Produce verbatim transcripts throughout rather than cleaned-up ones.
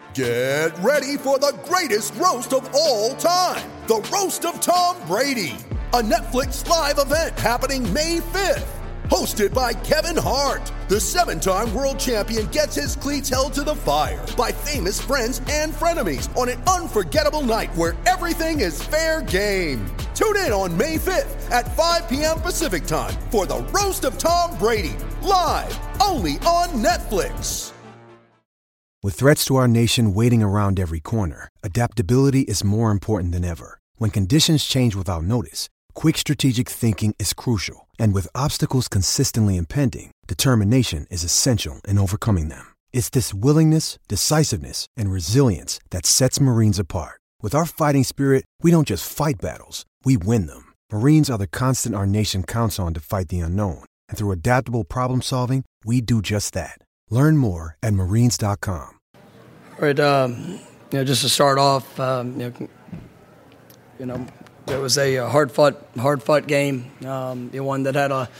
Get ready for the greatest roast of all time, the Roast of Tom Brady, a Netflix live event happening May fifth. Hosted by Kevin Hart, the seven-time world champion gets his cleats held to the fire by famous friends and frenemies on an unforgettable night where everything is fair game. Tune in on May fifth at five p.m. Pacific time for the Roast of Tom Brady, live only on Netflix. With threats to our nation waiting around every corner, adaptability is more important than ever. When conditions change without notice, quick strategic thinking is crucial. And with obstacles consistently impending, determination is essential in overcoming them. It's this willingness, decisiveness, and resilience that sets Marines apart. With our fighting spirit, we don't just fight battles, we win them. Marines are the constant our nation counts on to fight the unknown. And through adaptable problem solving, we do just that. Learn more at marines dot com. All right, um, you know, just to start off, um, you know, you know, it was a hard-fought, hard-fought game. Um, you know, one that had a,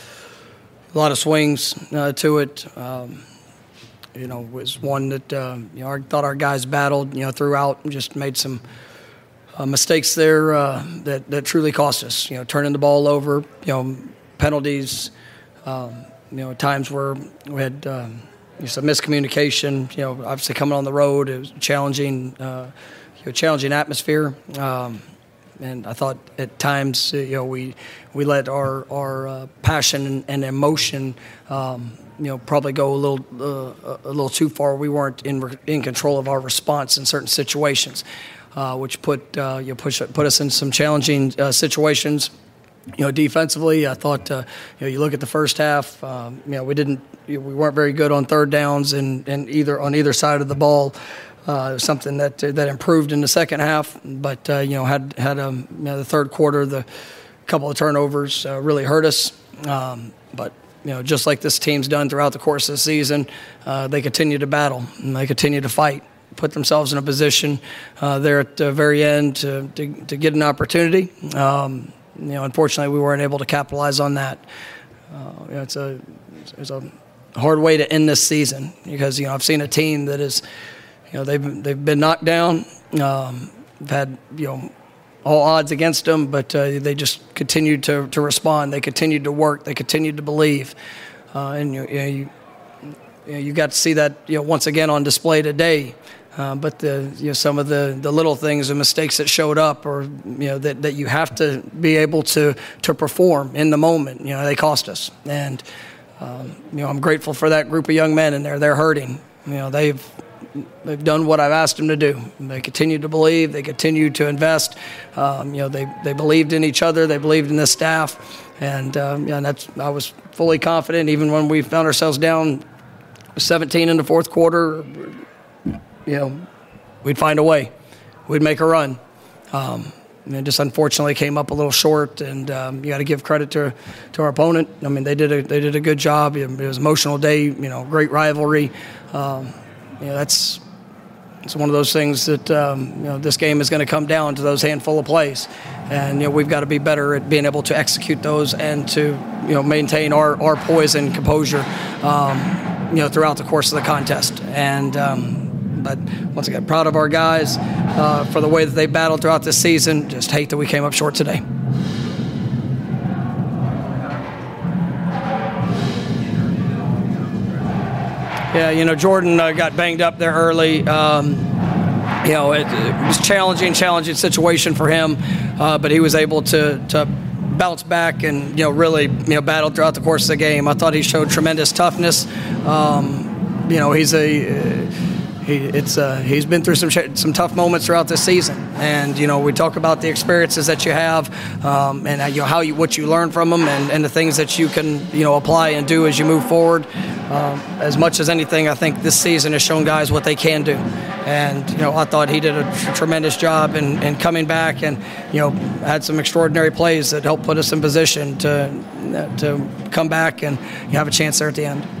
a lot of swings uh, to it. Um, you know, was one that uh, you know I thought our guys battled. You know, throughout, and just made some uh, mistakes there uh, that that truly cost us. You know, turning the ball over. You know, penalties. Um, you know, times where we had. Um, Some miscommunication, you know, obviously coming on the road, it was challenging, uh, you know, challenging atmosphere. Um, and I thought at times, you know, we we let our our uh, passion and, and emotion, um, you know, probably go a little uh, a little too far. We weren't in in control of our response in certain situations, uh, which put uh, you know, push put us in some challenging uh, situations. You know, defensively, I thought, uh, you know, you look at the first half, um, you know, we didn't, we weren't very good on third downs and, and either on either side of the ball. Uh, something that that improved in the second half, but uh, you know, had had um, you know, the third quarter, the couple of turnovers uh, really hurt us. Um, but you know, just like this team's done throughout the course of the season, uh, they continue to battle and they continue to fight, put themselves in a position uh, there at the very end to to, to get an opportunity. Um, You know, unfortunately, we weren't able to capitalize on that. Uh, you know, it's a it's a hard way to end this season because you know I've seen a team that is, you know, they've they've been knocked down, um, had you know all odds against them, but uh, they just continued to to respond. They continued to work. They continued to believe, uh, and you, you know you you, know, you got to see that you know once again on display today. Uh, but the you know some of the, the little things and mistakes that showed up, or you know that, that you have to be able to to perform in the moment. You know they cost us, and um, you know I'm grateful for that group of young men in there. They're hurting. You know they've they've done what I've asked them to do. They continue to believe. They continue to invest. Um, you know they they believed in each other. They believed in the staff, and um, yeah, and that's I was fully confident even when we found ourselves down seventeen in the fourth quarter. You know, we'd find a way. We'd make a run. Um, and it just unfortunately came up a little short, and um, you got to give credit to to our opponent. I mean, they did a they did a good job. It was an emotional day. You know, great rivalry. Um, you know, that's it's one of those things that um, you know this game is going to come down to those handful of plays, and you know we've got to be better at being able to execute those and to you know maintain our our poise and composure. Um, you know, throughout the course of the contest, and. Um, But once again, proud of our guys uh, for the way that they battled throughout this season. Just hate that we came up short today. Yeah, you know, Jordan uh, got banged up there early. Um, you know, it, it was a challenging, challenging situation for him, uh, but he was able to to bounce back and you know really you know battle throughout the course of the game. I thought he showed tremendous toughness. Um, you know, he's a uh, He, it's uh, he's been through some some tough moments throughout this season, and you know we talk about the experiences that you have, um, and uh, you know how you what you learn from them, and, and the things that you can you know apply and do as you move forward. Um, as much as anything, I think this season has shown guys what they can do, and you know I thought he did a tr- tremendous job in, in coming back, and you know had some extraordinary plays that helped put us in position to uh, to come back and you have a chance there at the end.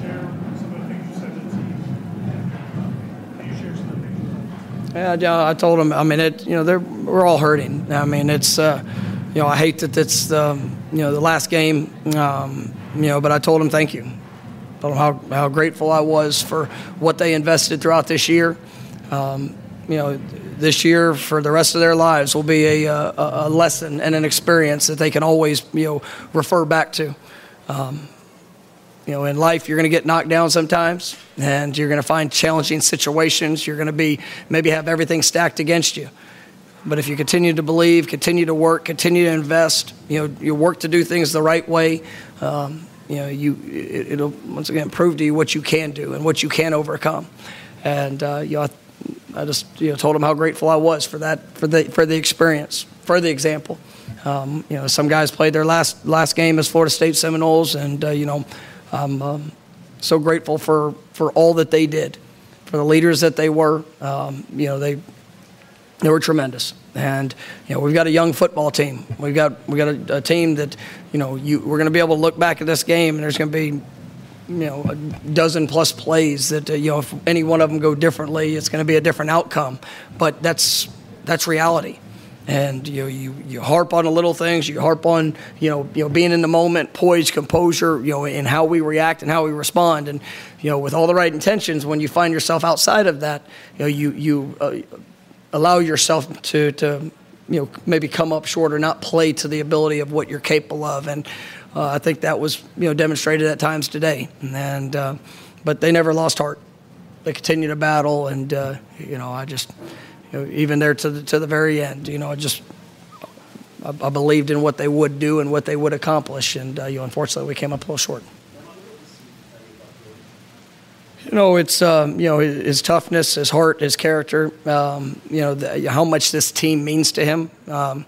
Yeah, I told him. I mean, it. You know, they're we're all hurting. I mean, it's. Uh, you know, I hate that it's the you know the last game. Um, you know, but I told him thank you. I told him how how grateful I was for what they invested throughout this year. um, you know, this year for the rest of their lives will be a, a, a lesson and an experience that they can always, you know, refer back to. Um, you know, in life, you're going to get knocked down sometimes, and you're going to find challenging situations. You're going to be maybe have everything stacked against you. But if you continue to believe, continue to work, continue to invest, you know, you work to do things the right way, um, you know, you it, it'll once again prove to you what you can do and what you can overcome. And uh, you know, I, I just you know told them how grateful I was for that, for the for the experience, for the example. Um, you know, some guys played their last last game as Florida State Seminoles, and uh, you know, I'm um, so grateful for for all that they did, for the leaders that they were. Um, you know, they. They were tremendous, and you know we've got a young football team. We've got we got a, a team that you know you we're going to be able to look back at this game, and there's going to be you know a dozen plus plays that uh, you know if any one of them go differently, it's going to be a different outcome. But that's that's reality, and you know you you harp on the little things, you harp on you know you know being in the moment, poise, composure, you know, in how we react and how we respond, and you know with all the right intentions. When you find yourself outside of that, you know you you. Uh, allow yourself to, to, you know, maybe come up short or not play to the ability of what you're capable of. And uh, I think that was, you know, demonstrated at times today. And uh, but they never lost heart. They continued to battle. And, uh, you know, I just, you know, even there to the, to the very end, you know, I just, I, I believed in what they would do and what they would accomplish. And, uh, you know, unfortunately, we came up a little short. You know, it's, um, you know, his, his toughness, his heart, his character, um, you know, the, how much this team means to him. Um,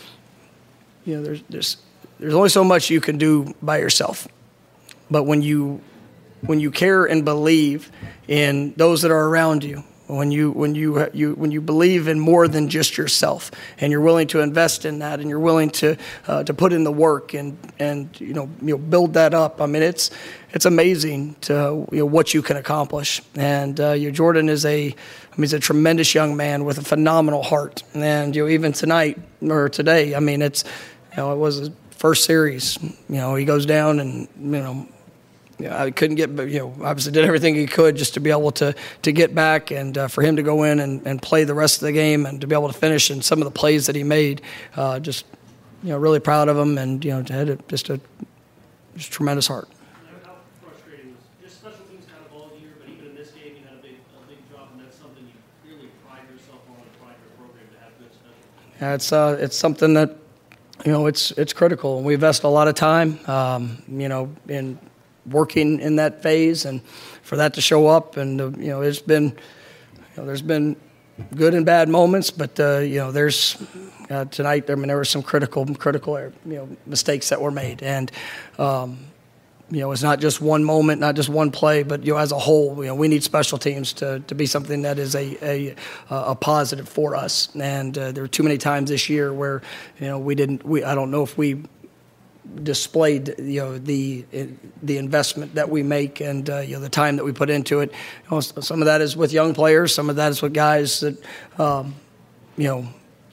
you know, there's, there's, there's only so much you can do by yourself. But when you, when you care and believe in those that are around you, when you, when you, you, when you believe in more than just yourself, and you're willing to invest in that, and you're willing to, uh, to put in the work and, and, you know, you know, build that up. I mean, it's, it's amazing to, you know, what you can accomplish. And, uh, you know, Jordan is a, I mean, he's a tremendous young man with a phenomenal heart. And, you know, even tonight or today, I mean, it's, you know, it was his first series, you know, he goes down and, you know, You know, I couldn't get, you know, obviously did everything he could just to be able to to get back and uh, for him to go in and, and play the rest of the game and to be able to finish in some of the plays that he made. Uh, just, you know, really proud of him and, you know, had a, just a just tremendous heart. How frustrating was just special teams kind of all year, but even in this game you had a big a big drop, and that's something you really pride yourself on and pride your program to have good special teams. Yeah, it's uh, it's something that, you know, it's it's critical, and we invest a lot of time, um, you know, in working in that phase, and for that to show up, and uh, you know, it's been, you know, there's been good and bad moments, but uh, you know, there's uh, tonight. I mean, there were some critical, critical, you know, mistakes that were made, and um, you know, it's not just one moment, not just one play, but you know, as a whole, you know, we need special teams to to be something that is a a, a positive for us. And uh, there were too many times this year where, you know, we didn't. We I don't know if we displayed, you know, the the investment that we make and uh, you know, the time that we put into it. You know, some of that is with young players. Some of that is with guys that, um, you know,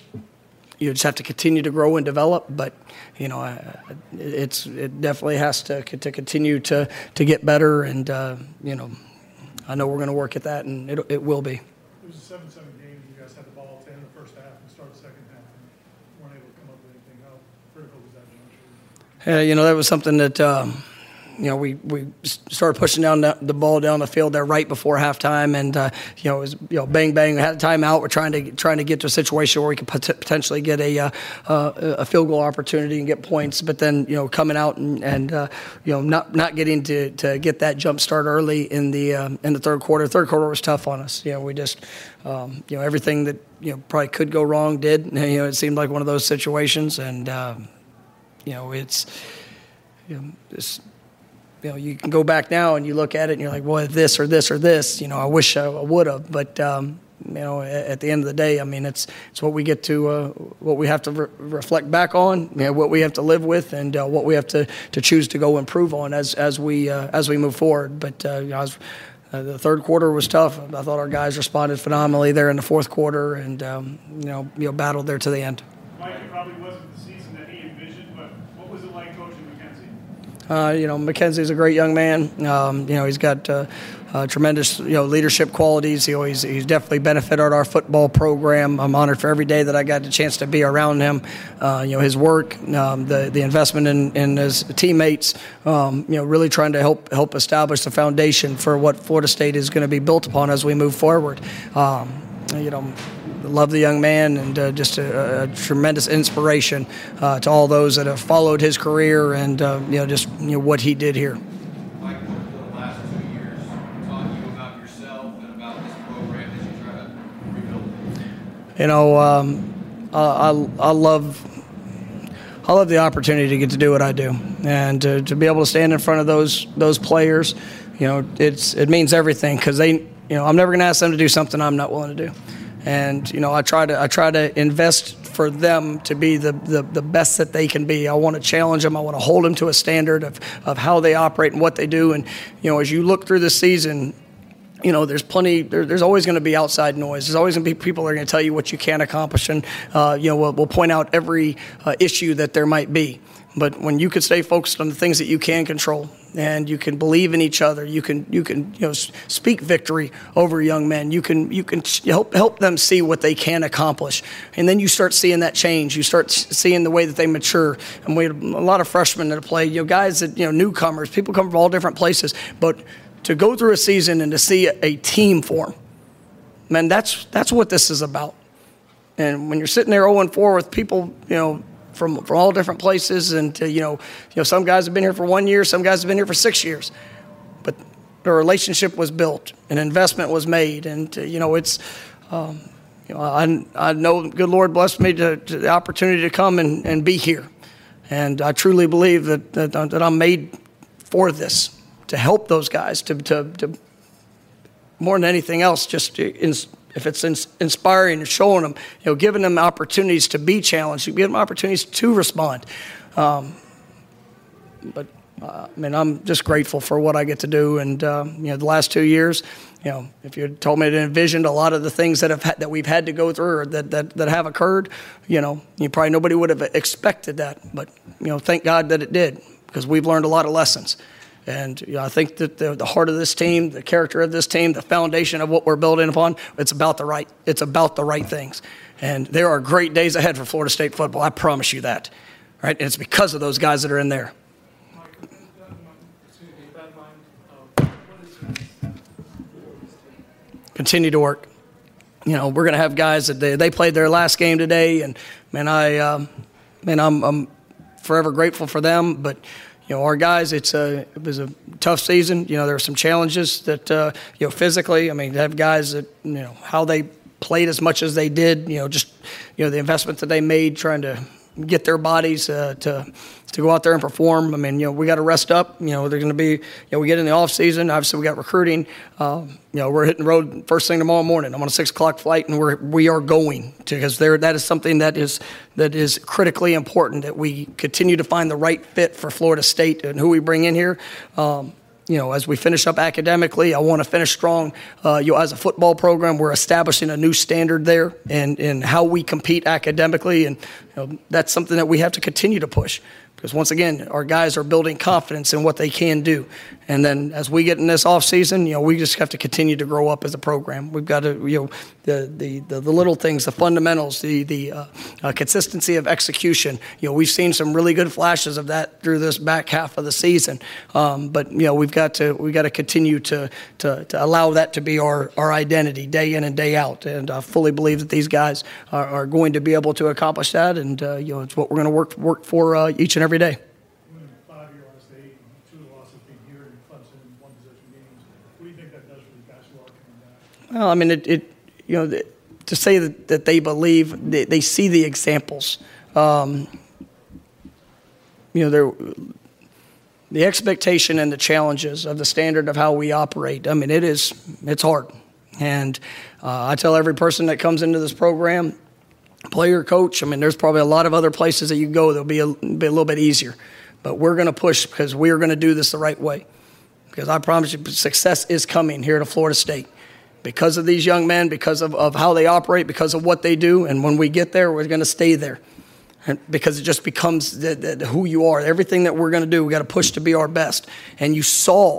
you just have to continue to grow and develop. But you know, it's it definitely has to to continue to to get better. And uh, you know, I know we're going to work at that, and it it will be. It was a seven seven game. You guys had the ball at ten in the first half and start the second half and weren't able to come up with anything. How critical was that? Yeah, you know, that was something that, um, you know, we, we started pushing down the, the ball down the field there right before halftime, and uh, you know, it was, you know, bang bang. We had a timeout. We're trying to trying to get to a situation where we could pot- potentially get a uh, uh, a field goal opportunity and get points. But then, you know, coming out and, and uh, you know, not not getting to, to get that jump start early in the um, in the third quarter. Third quarter was tough on us. You know, we just um, you know, everything that, you know, probably could go wrong did. You know, it seemed like one of those situations, and um, you know, it's, you know, this, you know, you can go back now and you look at it and you're like, well, this or this or this, you know, I wish I would have. But, um, you know, at, at the end of the day, I mean, it's it's what we get to, uh, what we have to re- reflect back on, you know, what we have to live with, and uh, what we have to, to choose to go improve on as as we uh, as we move forward. But, uh, you know, I was, uh, the third quarter was tough. I thought our guys responded phenomenally there in the fourth quarter, and, um, you know, you know, battled there to the end. Mike, it probably wasn't the season that he envisioned, but what was it like coaching Mackenzie? Uh, you know, Mackenzie's a great young man. Um, you know, he's got uh, uh, tremendous, you know, leadership qualities. He always, he's definitely benefited our football program. I'm honored for every day that I got the chance to be around him. Uh, you know, his work, um, the the investment in, in his teammates, um, you know, really trying to help help establish the foundation for what Florida State is going to be built upon as we move forward. Um, you know, love the young man, and uh, just a, a tremendous inspiration uh, to all those that have followed his career, and uh, you know, just you know what he did here. Mike, what have the last two years taught you about yourself and about this program as you try to rebuild it? You know, um, I, I love I love the opportunity to get to do what I do, and to, to be able to stand in front of those those players. You know, it's it means everything, because they, you know, I'm never going to ask them to do something I'm not willing to do. And, you know, I try to I try to invest for them to be the, the, the best that they can be. I want to challenge them. I want to hold them to a standard of, of how they operate and what they do. And, you know, as you look through the season, you know, there's plenty, there, there's always going to be outside noise. There's always going to be people that are going to tell you what you can't accomplish. And, uh, you know, we'll, we'll point out every uh, issue that there might be. But when you can stay focused on the things that you can control, and you can believe in each other, you can you can you know speak victory over young men. You can you can help help them see what they can accomplish, and then you start seeing that change. You start seeing the way that they mature. And we had a lot of freshmen that play, you know, guys that, you know, newcomers. People come from all different places, but to go through a season and to see a, a team form, man, that's that's what this is about. And when you're sitting there oh and four with people, you know, from from all different places, and uh, you know, you know, some guys have been here for one year, some guys have been here for six years, but the relationship was built, an investment was made, and uh, you know, it's, um, you know, I I know good Lord blessed me to, to the opportunity to come and, and be here, and I truly believe that that, that I'm made for this, to help those guys, to to, to more than anything else, just to in, if it's inspiring and showing them, you know, giving them opportunities to be challenged, giving them opportunities to respond. Um, but, uh, I mean, I'm just grateful for what I get to do. And, uh, you know, the last two years, you know, if you had told me to envision a lot of the things that have ha- that we've had to go through, or that, that, that have occurred, you know, you probably nobody would have expected that. But, you know, thank God that it did, because we've learned a lot of lessons. And you know, I think that the, the heart of this team, the character of this team, the foundation of what we're building upon, it's about the right, it's about the right things. And there are great days ahead for Florida State football. I promise you that. Right? And it's because of those guys that are in there. Continue to work. You know, we're going to have guys that they, they played their last game today, and man, I, um, man, I'm, I'm forever grateful for them. But you know, our guys, it's a, it was a tough season. You know, there were some challenges that, uh, you know, physically, I mean, to have guys that, you know, how they played as much as they did, you know, just, you know, the investment that they made trying to get their bodies uh, to to go out there and perform. I mean, you know, we got to rest up. You know, they're going to be, you know, we get in the off season. Obviously, we got recruiting. Uh, you know, we're hitting the road first thing tomorrow morning. I'm on a six o'clock flight, and we're we are going to, because there that is something that is that is critically important, that we continue to find the right fit for Florida State and who we bring in here. Um, You know, as we finish up academically, I want to finish strong. Uh, you know, as a football program, we're establishing a new standard there in, in how we compete academically, and you know, that's something that we have to continue to push. Because once again, our guys are building confidence in what they can do. And then as we get in this off season, you know, we just have to continue to grow up as a program. We've got to, you know, the the the, the little things, the fundamentals, the the uh, uh, consistency of execution. You know, we've seen some really good flashes of that through this back half of the season. Um, but you know, we've got to we got to continue to to to allow that to be our our identity day in and day out. And I fully believe that these guys are, are going to be able to accomplish that. And uh, you know, it's what we're going to work work for uh, each and every day. Five year on state, two of the losses being here in Clemson, one possession games. What do you think that does for the basketball coming back? Well, I mean, it, it you know, the, to say that, that they believe, they, they see the examples. Um, you know, they're, the expectation and the challenges of the standard of how we operate. I mean, it is, it's hard. And uh, I tell every person that comes into this program, player, coach, I mean, there's probably a lot of other places that you go that'll be a, be a little bit easier. But we're going to push, because we are going to do this the right way. Because I promise you, success is coming here to Florida State. Because of these young men, because of, of how they operate, because of what they do. And when we get there, we're going to stay there. And because it just becomes the, the, who you are. Everything that we're going to do, we got to push to be our best. And you saw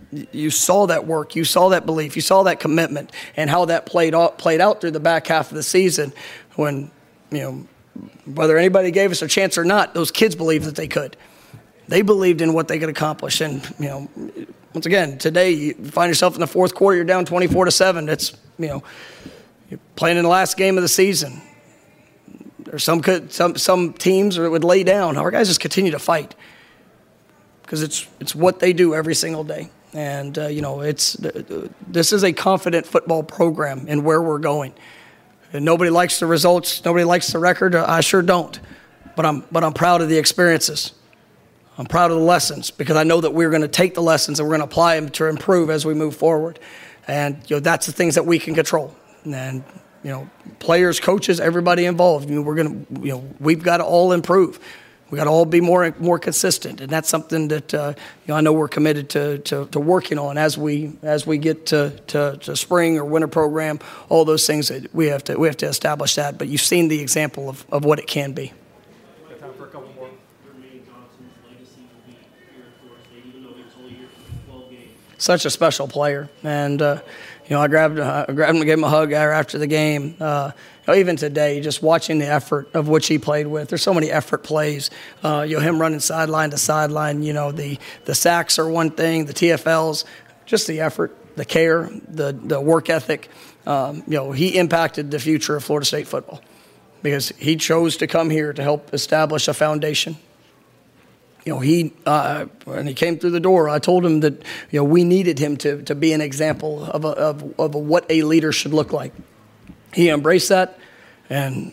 you saw that work, you saw that belief, you saw that commitment, and how that played out, played out through the back half of the season when, you know, whether anybody gave us a chance or not, those kids believed that they could. They believed in what they could accomplish. And, you know, once again, today you find yourself in the fourth quarter, you're down twenty-four to seven. It's, you know, you're playing in the last game of the season. There's some some some teams that would lay down. Our guys just continue to fight because it's it's what they do every single day. And, uh, you know, it's this is a confident football program in where we're going. And nobody likes the results. Nobody likes the record. I sure don't. But I'm but I'm proud of the experiences. I'm proud of the lessons because I know that we're going to take the lessons and we're going to apply them to improve as we move forward. And, you know, that's the things that we can control. And, you know, players, coaches, everybody involved, you know, we're going to, you know, we've got to all improve. We got to all be more more consistent, and that's something that uh, you know I know we're committed to, to to working on as we as we get to, to, to spring or winter program. All those things that we have to we have to establish that. But you've seen the example of, of what it can be. Time for a couple more. Jermaine Johnson's legacy will be here at Florida State, even though he was only here for twelve games. Such a special player, and uh, you know I grabbed I grabbed him and gave him a hug after the game. Uh, you know, even today, just watching the effort of which he played with. There's so many effort plays. Uh, you know him running sideline to sideline. You know the the sacks are one thing, the T F Ls, just the effort, the care, the the work ethic. Um, you know he impacted the future of Florida State football because he chose to come here to help establish a foundation. You know, he uh, when he came through the door, I told him that you know we needed him to to be an example of a, of of a, what a leader should look like. He embraced that, and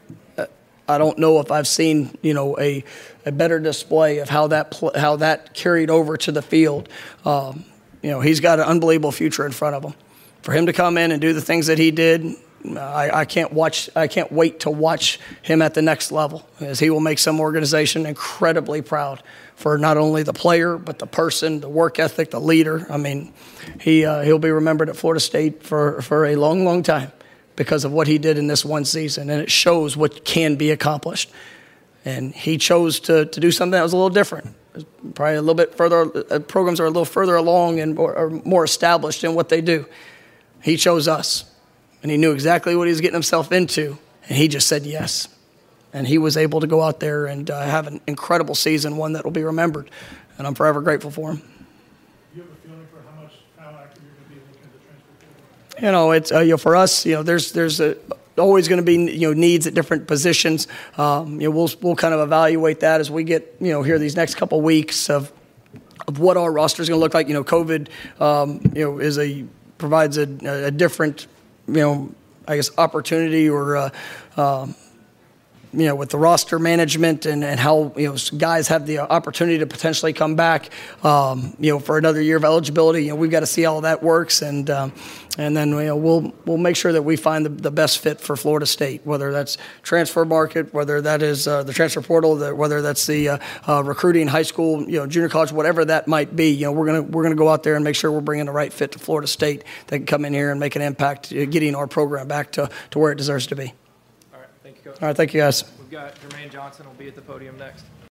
I don't know if I've seen you know a a better display of how that pl- how that carried over to the field. Um, you know, he's got an unbelievable future in front of him. For him to come in and do the things that he did. I, I can't watch. I can't wait to watch him at the next level, as he will make some organization incredibly proud for not only the player but the person, the work ethic, the leader. I mean, he uh, he'll be remembered at Florida State for, for a long, long time because of what he did in this one season, and it shows what can be accomplished. And he chose to to do something that was a little different. Probably a little bit further. Uh, programs are a little further along and or, or more established in what they do. He chose us. And he knew exactly what he was getting himself into, and he just said yes. And he was able to go out there and uh, have an incredible season, one that will be remembered. And I'm forever grateful for him. Do you have a feeling for how much, how active you're going to be looking at the transfer portal? You know, it's uh, you know for us, you know, there's there's a, always going to be you know needs at different positions. Um, you know, we'll we'll kind of evaluate that as we get you know here these next couple weeks of of what our roster is going to look like. You know, COVID, um, you know, is a provides a, a different. you know, I guess opportunity or, uh, uh, you know, with the roster management and, and how, you know, guys have the opportunity to potentially come back, um, you know, for another year of eligibility. You know, we've got to see how that works. And um, and then, you know, we'll we'll make sure that we find the, the best fit for Florida State, whether that's transfer market, whether that is uh, the transfer portal, the, whether that's the uh, uh, recruiting, high school, you know, junior college, whatever that might be. You know, we're gonna we're gonna go out there and make sure we're bringing the right fit to Florida State that can come in here and make an impact, uh, getting our program back to, to where it deserves to be. All right, thank you, Coach. All right, thank you, guys. We've got Jermaine Johnson will be at the podium next.